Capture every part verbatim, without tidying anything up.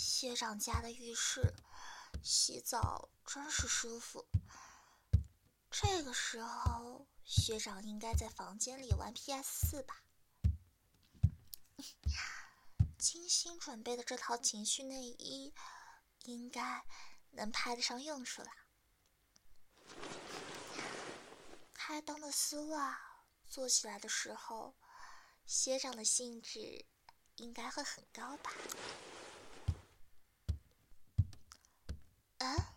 学长家的浴室洗澡真是舒服。这个时候，学长应该在房间里玩 P S 四 吧？精心准备的这套情趣内衣，应该能派得上用处啦。开裆的丝袜做起来的时候，学长的兴致应该会很高吧？啊？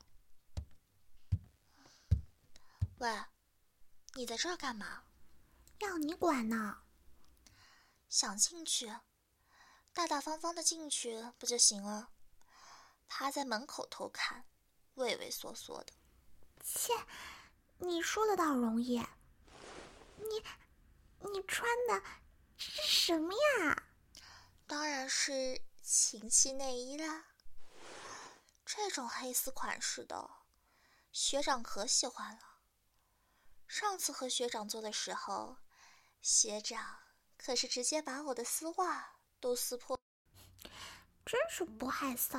喂，你在这儿干嘛？ 要你管呢？ 想进去，大大方方的进去不就行了？他在门口偷看，畏畏缩缩的。 切，你说的倒容易。你，你穿的是什么呀？ 当然是情趣内衣啦。这种黑丝款式的，学长可喜欢了。上次和学长做的时候，学长可是直接把我的丝袜都撕破。 真是不害臊。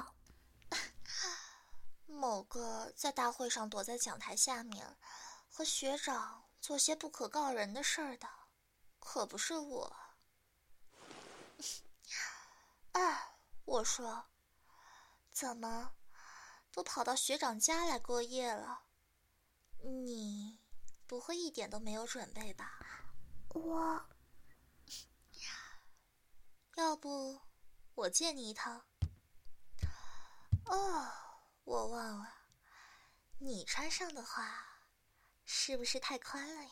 某个在大会上躲在讲台下面和学长做些不可告人的事儿的，可不是我。哎，我说，怎么都跑到学长家来过夜了？你不会一点都没有准备吧？ 我， 要不我借你一套？哦，我忘了，你穿上的话，是不是太宽了呀？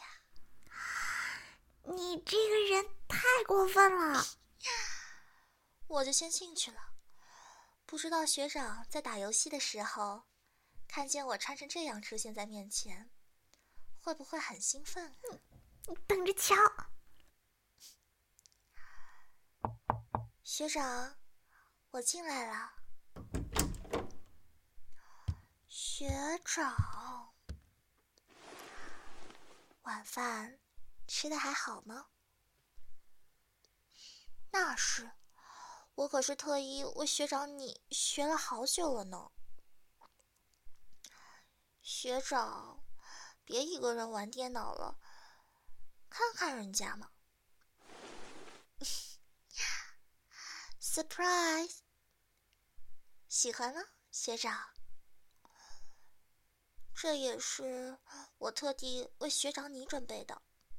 你这个人太过分了。 我就先进去了。不知道学长在打游戏的时候，看见我穿成这样出现在面前，会不会很兴奋啊？ 你等着瞧。 学长，我进来了。学长，晚饭吃得还好吗？那是，我可是特意为学长你学了好久了呢。学长，别一个人玩电脑了，看看人家嘛。Surprise！ 喜欢吗，学长？这也是我特地为学长你准备的。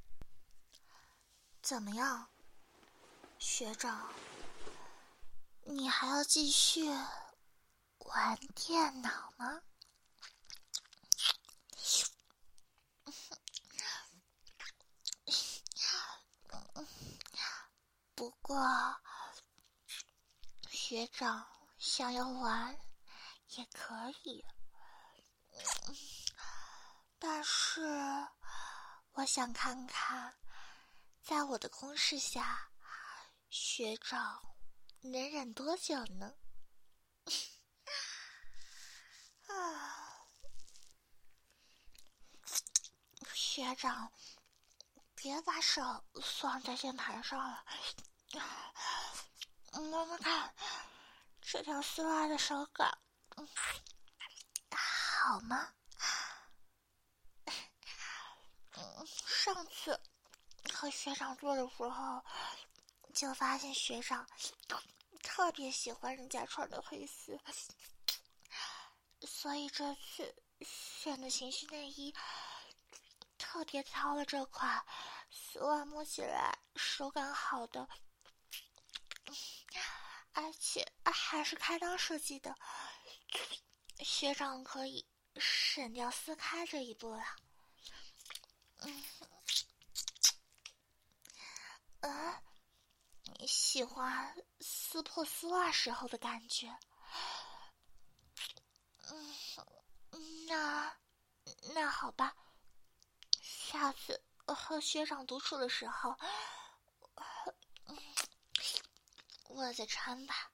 怎么样，学长？你还要继续玩电脑吗？不过，学长想要玩也可以，但是我想看看，在我的攻势下，学长能忍多久呢？啊，学长，别把手放在键盘上了。摸摸看，这条丝袜的手感，好吗？上次和学长做的时候，就发现学长特别喜欢人家穿的黑丝，所以这次选的情绪内衣特别挑了这款丝袜，摸起来手感好的，而且还是开裆设计的，学长可以省掉撕开这一步了。嗯，呃，你喜欢撕破丝袜时候的感觉？嗯，那那好吧，下次和学长独处的时候，我再穿吧。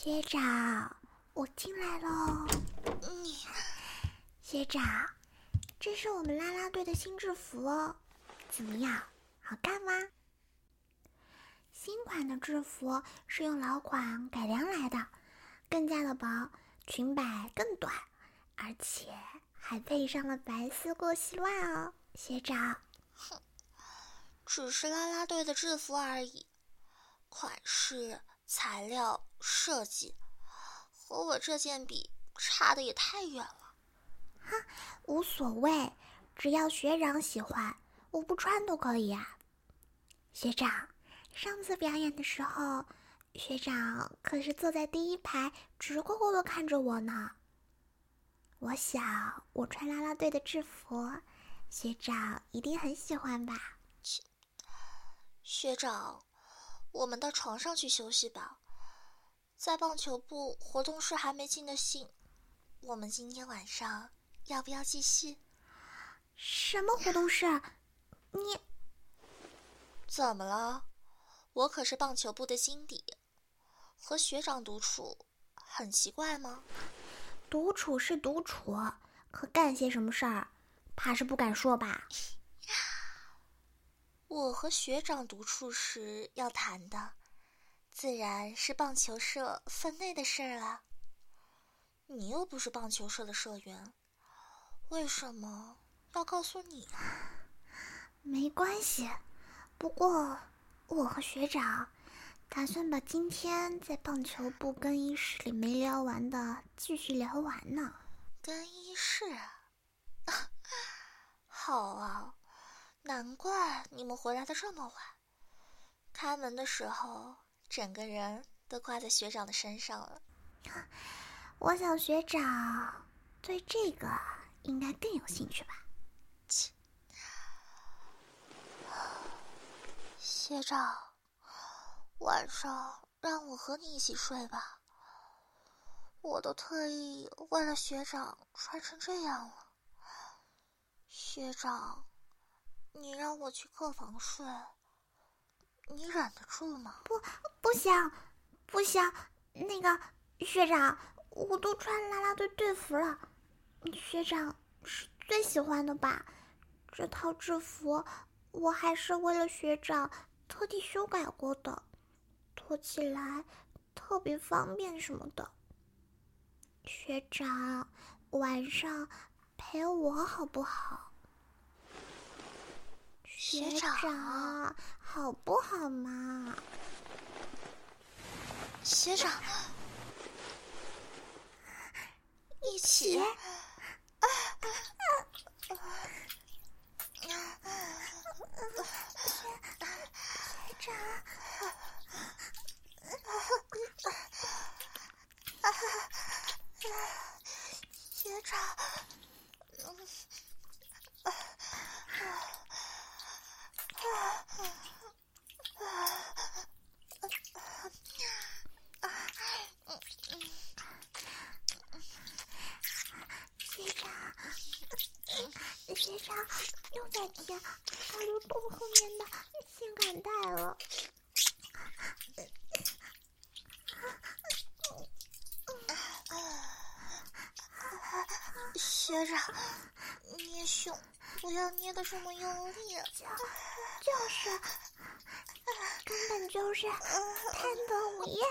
学长，我进来喽。 你， 学长，这是我们啦啦队的新制服哦，怎么样，好看吗？新款的制服是用老款改良来的，更加的薄，裙摆更短，而且还配上了白丝过膝袜哦，学长。 哼，只是啦啦队的制服而已，款式、材料、设计和我这件比，差的也太远了。 哈，无所谓，只要学长喜欢，我不穿都可以啊。学长，上次表演的时候，学长可是坐在第一排，直勾勾地看着我呢。我想我穿啦啦队的制服，学长一定很喜欢吧？ 学长，我们到床上去休息吧。在棒球部活动室还没尽的兴，我们今天晚上要不要继续？ 什么活动室？你怎么了？我可是棒球部的经理，和学长独处很奇怪吗？ 独处是独处，可干些什么事儿，怕是不敢说吧？ 我和学长独处时要谈的，自然是棒球社分内的事儿了。你又不是棒球社的社员，为什么要告诉你啊？ 没关系，不过我和学长打算把今天在棒球部更衣室里没聊完的继续聊完呢。 更衣室啊，好啊，难怪你们回来的这么晚。开门的时候，整个人都挂在学长的身上了。 我想学长对这个应该更有兴趣吧。 切，学长，晚上让我和你一起睡吧。我都特意为了学长穿成这样了。学长，你让我去客房睡，你忍得住吗？ 不，不想，不想。那个学长，我都穿啦啦队队服了，学长是最喜欢的吧？这套制服我还是为了学长特地修改过的，脱起来特别方便什么的。学长，晚上陪我好不好？学长，好不好嘛？ 学长，一起。 学长， 学长， 学长又在贴小流洞后面的性感带了。 学长，捏胸不要捏得这么用力。 就就是，根本就是贪得无厌。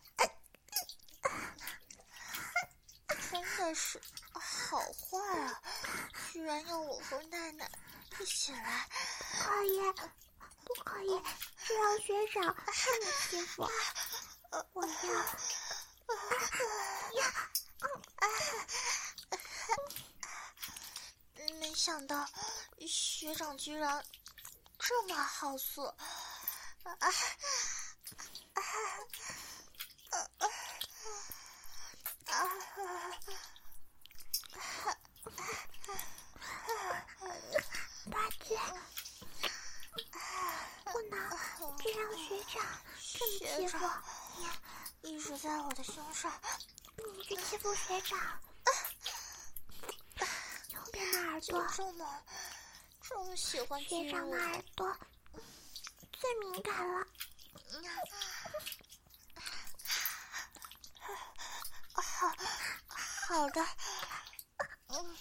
真的是好坏啊！居然要我和奈奈一起来。 可以，不可以，这让学长这么欺负。我要，要。 没想到学长居然这么好色。啊啊啊啊大姐，不能这样，学长这么欺负你，一直在我的胸上。 你去欺负学长。右边的耳朵， 这么这么喜欢学长的耳朵最敏感了。 好的。嗯。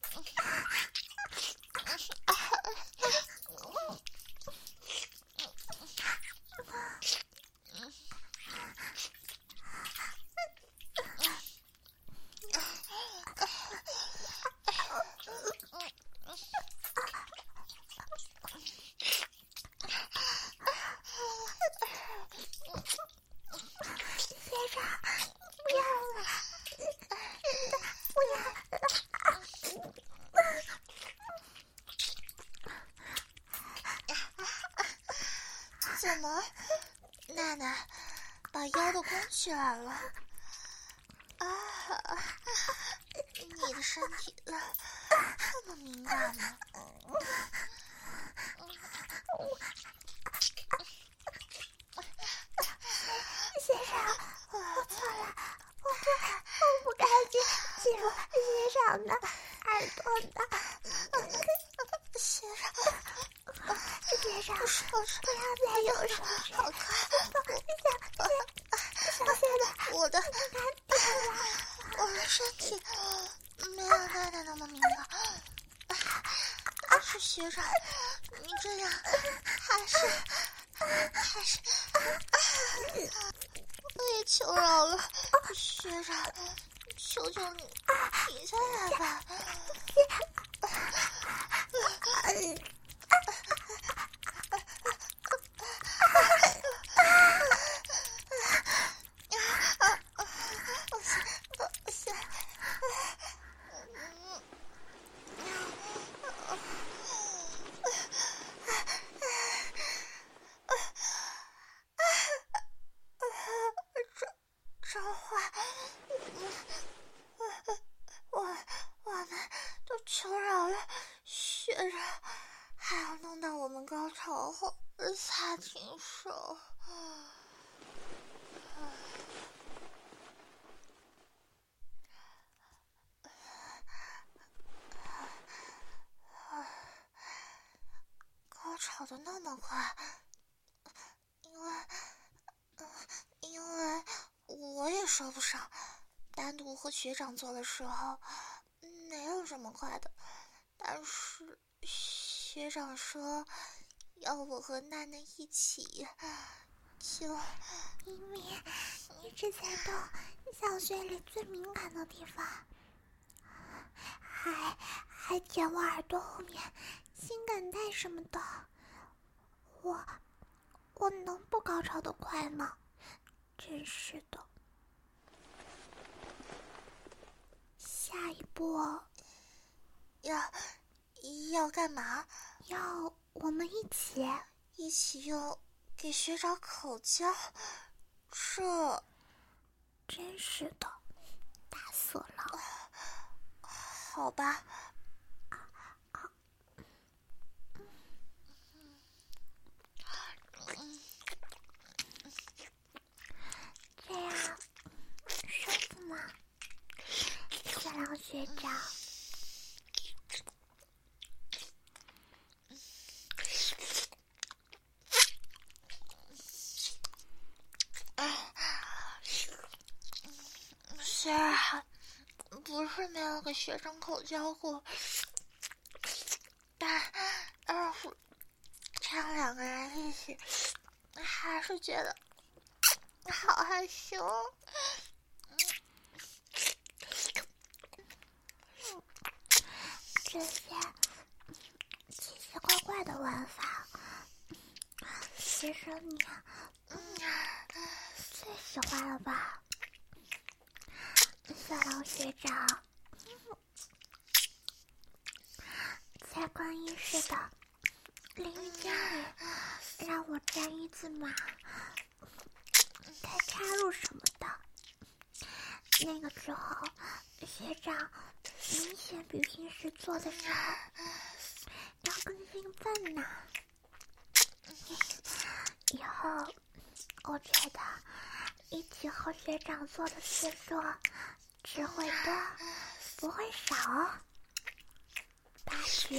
怎么，娜娜把腰都弓起来了？啊，你的身体这么敏感吗？ 先生，我错了，我不，我不该进进入学长的耳朵的。 学长， 学长， 手指不要再用手指， 好快！ 小小的， 我的， 点了， 我的身体没有娜娜那么敏感。但是学长，你这样还是还是，我也求饶了，学长，求求你停下来吧。召唤，我我们都求饶了学长，还要弄到我们高潮后才停手。高潮的那么快，因为，呃、因为我也说不上，单独和学长做的时候没有这么快的，但是学长说要我和娜娜一起，就明明一直在动小穴里最敏感的地方，还还舔我耳朵后面性感带什么的，我我能不高潮的快吗？真是的。下一步要要干嘛？ 要我们一起一起用给学长口交？这真是的，大色狼。 好吧。 这样舒服吗，色狼学长？ 虽然不是没有给学长口交过，但要是这样两个人一起，还是觉得好害羞。 这些奇奇怪怪的玩法，其实你最喜欢了吧，色狼学长？在更衣室的淋浴间里，让我沾一字马，该插入什么的。那个时候，学长明显比平时做的时候要更兴奋呢。以后我觉得一起和学长做的次数只会多不会少哦。八局，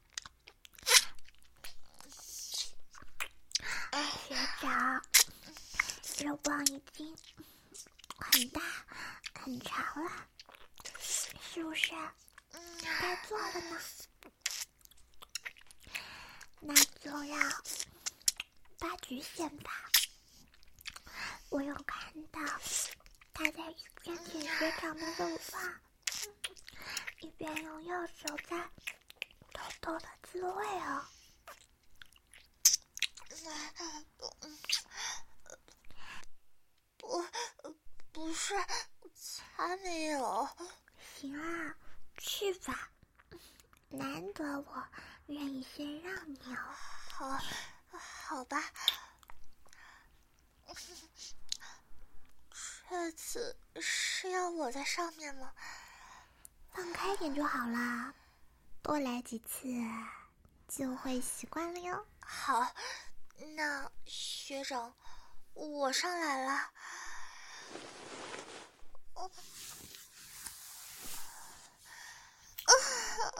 学长肉棒已经很大很长了， 是不是？该做了呢。那就让八局先吧。我有看到他在一边舔学长的乳房，一边用右手在偷偷的滋味哦。 不，不是，才没有。 行啊，去吧，难得我愿意先让你哦。 好，好吧。这次是要我在上面吗？ 放开点就好啦，多来几次就会习惯了哟。 好，那学长，我上来了。哦，啊啊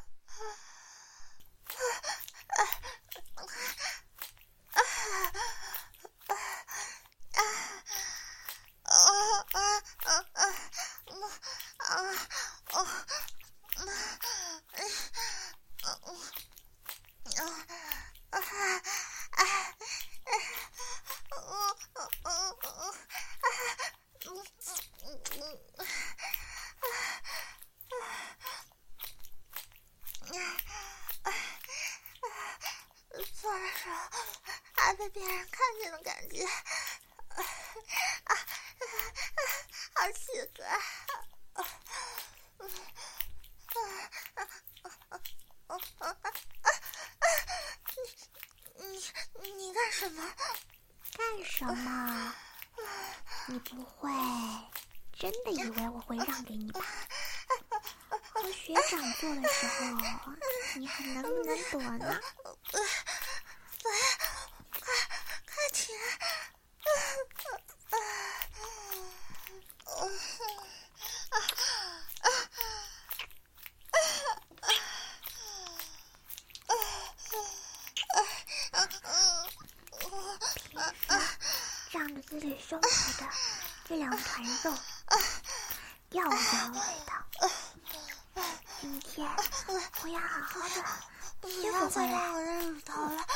做的时候还被别人看见的感觉，啊啊啊！好奇怪！啊啊啊啊啊啊！你你你干什么？ 干什么？你不会真的以为我会让给你吧？和学长做的时候，你还能不能躲呢？ 对，快快停！ 仗着自己胸口的这两团肉，吊儿郎当的。今天我要好好的不要再让我的乳头了。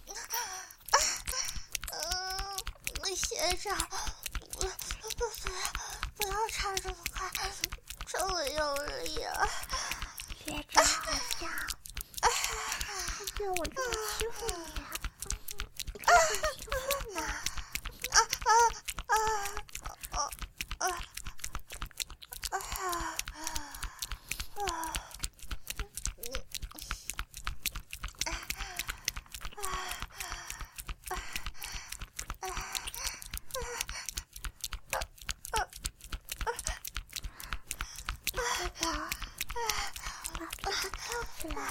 嗯，学长，不不不要不要插这么快，这么用力啊！ 学长好像还觉得我这么欺负你，你看很兴奋呢。 啊啊啊啊啊啊啊！ 起来！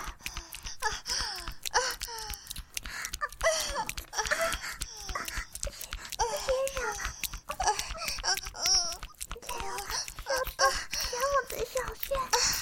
先生，加油！要动，加我的小穴！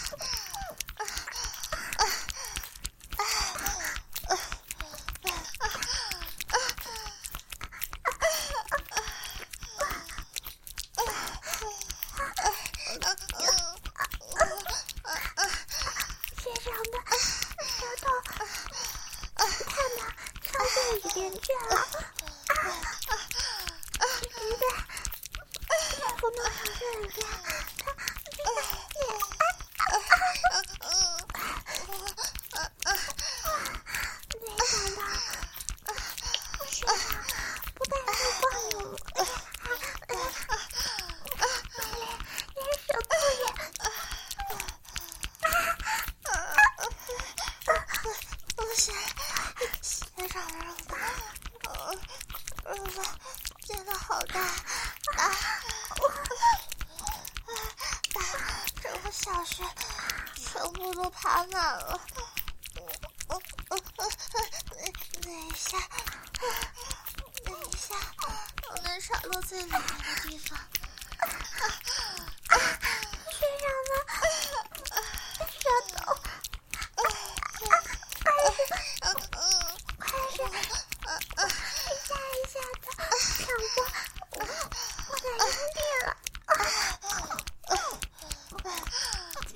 学长的舌头，看吧，朝这里边去了。对对，大夫弄朝这里边，他没想到，学长不但是放有，连舌头也。 不行，学长的肉包，肉包变得好大，大，大，整个小穴全部都爬满了。我我我等一下，等一下，我能插到最里面的地方。 学长的舌头。快是，一下一下的抢过我，我的阴蒂了！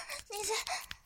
你这……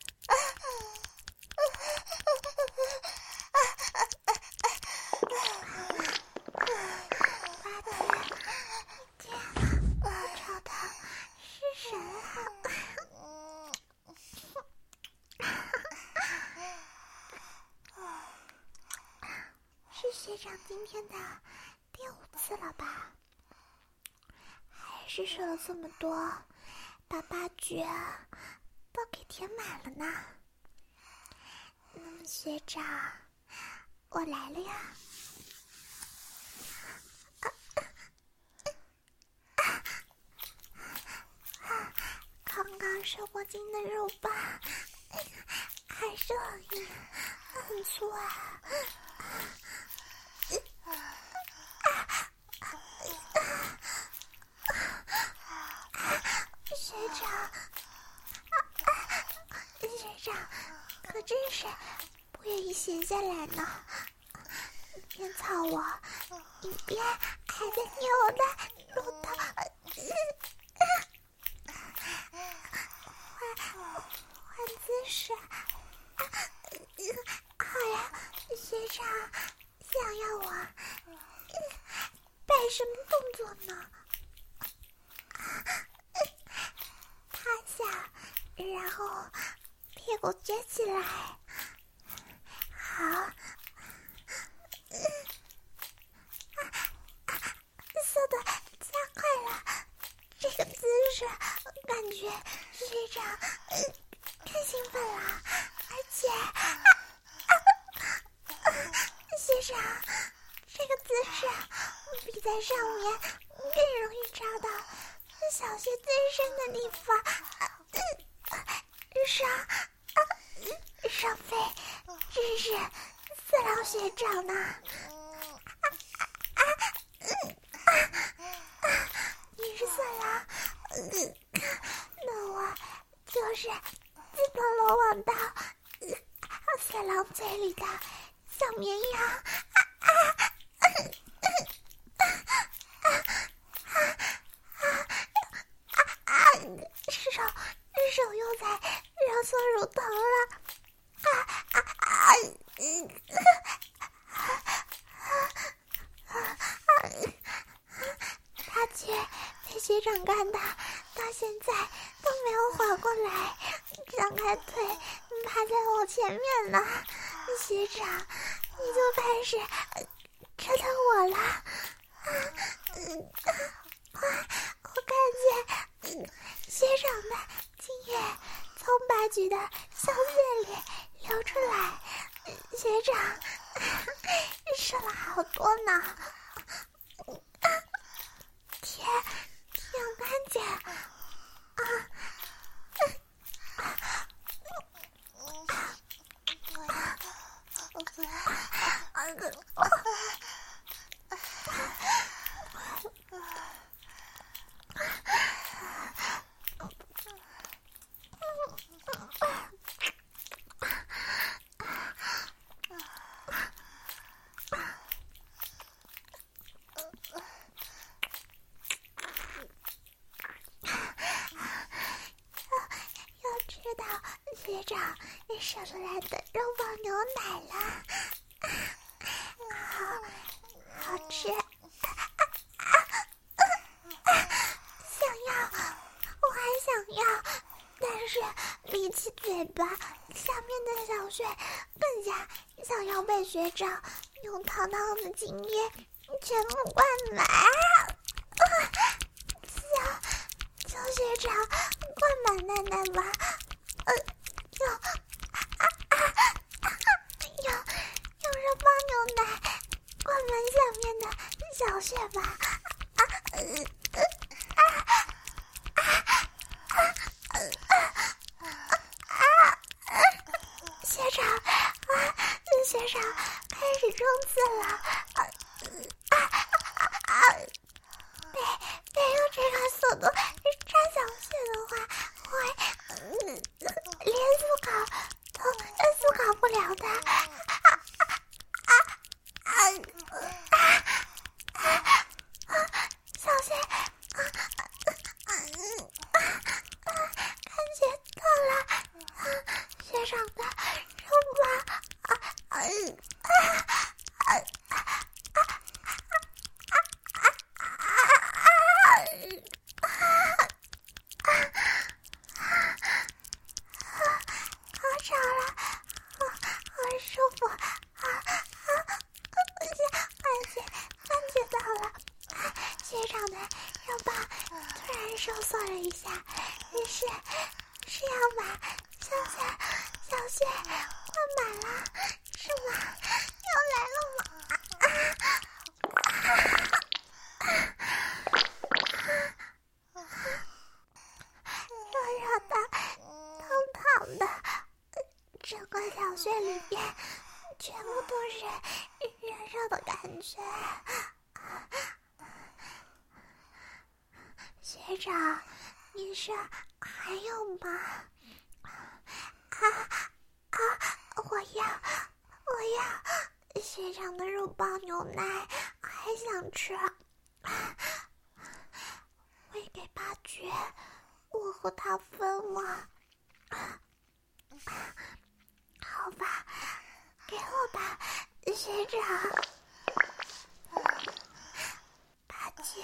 学长今天的第五次了吧？还是射了这么多，把八局都给填满了呢。那么学长，我来了呀！啊啊啊、刚刚射过精的肉棒，还是很硬，很粗啊！学长，学长，可真是不愿意闲下来呢，一边操我，一边还在捏我的乳头，换换姿势。好呀，学长，想要我摆什么动作呢？趴下，然后屁股撅起来。好，速度加快了。这个姿势，感觉学长更兴奋了，而且。学长，这个姿势比在上面更容易抓到小穴最深的地方，上上飞，真是四郎学长呢！你是四郎，那我就是自投罗网到四郎嘴里的小绵羊。啊啊啊啊！手手又在揉搓乳头了。啊啊啊！嗯他却被学长干的，到现在都没有缓过来，张开腿趴在我前面呢。学长，你就开始折腾我了。啊嗯啊、我看见、嗯、学长的精液从八局的小穴里流出来，学长射了好多呢。啊、舔舔干净啊！要知道学长你射出来的肉棒牛奶了，好好吃。想要，我还想要，但是比起嘴巴下面的小穴，更加想要被学长用堂堂的精液全部灌满。求求学长灌满奶奶吧，呃，用啊啊啊用用热棒牛奶灌满下面的小穴吧。啊呃啊啊啊啊啊啊！学长啊，学长开始冲刺了。啊啊啊啊！别别用这个速度插小穴的话，会嗯连思考都思考不了的。啊啊啊啊啊啊！小穴啊啊啊啊！感觉到了。 长的肉棒，啊啊啊啊好吵了，好好舒服，啊啊！而且而且感觉到了，学长的肉棒突然收缩了一下，于是是要把小雪小雪灌满了，是吗？要来了吗？啊啊啊啊热热的，烫烫的，整个小穴里边全部都是热热的感觉。学长，你说还有吗？啊啊！我要，我要学长的肉棒牛奶，还想吃。喂给八绝，我和他分了。好吧，给我吧，学长。八绝。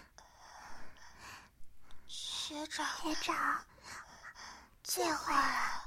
学长， 学长， 这会儿